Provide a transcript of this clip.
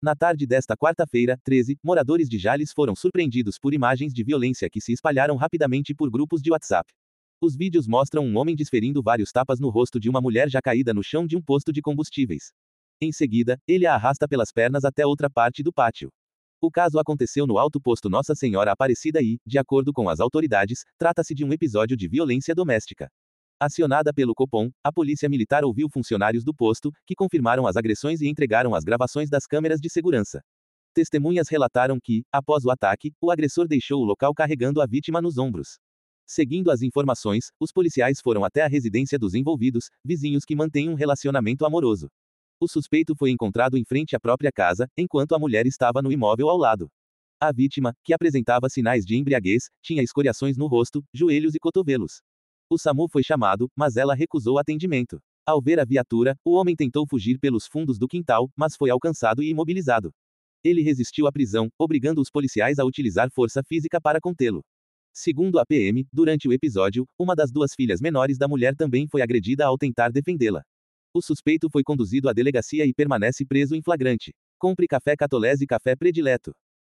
Na tarde desta quarta-feira, 13, moradores de Jales foram surpreendidos por imagens de violência que se espalharam rapidamente por grupos de WhatsApp. Os vídeos mostram um homem desferindo vários tapas no rosto de uma mulher já caída no chão de um posto de combustíveis. Em seguida, ele a arrasta pelas pernas até outra parte do pátio. O caso aconteceu no alto posto Nossa Senhora Aparecida e, de acordo com as autoridades, trata-se de um episódio de violência doméstica. Acionada pelo Copom, a polícia militar ouviu funcionários do posto, que confirmaram as agressões e entregaram as gravações das câmeras de segurança. Testemunhas relataram que, após o ataque, o agressor deixou o local carregando a vítima nos ombros. Seguindo as informações, os policiais foram até a residência dos envolvidos, vizinhos que mantêm um relacionamento amoroso. O suspeito foi encontrado em frente à própria casa, enquanto a mulher estava no imóvel ao lado. A vítima, que apresentava sinais de embriaguez, tinha escoriações no rosto, joelhos e cotovelos. O SAMU foi chamado, mas ela recusou atendimento. Ao ver a viatura, o homem tentou fugir pelos fundos do quintal, mas foi alcançado e imobilizado. Ele resistiu à prisão, obrigando os policiais a utilizar força física para contê-lo. Segundo a PM, durante o episódio, uma das duas filhas menores da mulher também foi agredida ao tentar defendê-la. O suspeito foi conduzido à delegacia e permanece preso em flagrante. Compre café Catolese e café predileto.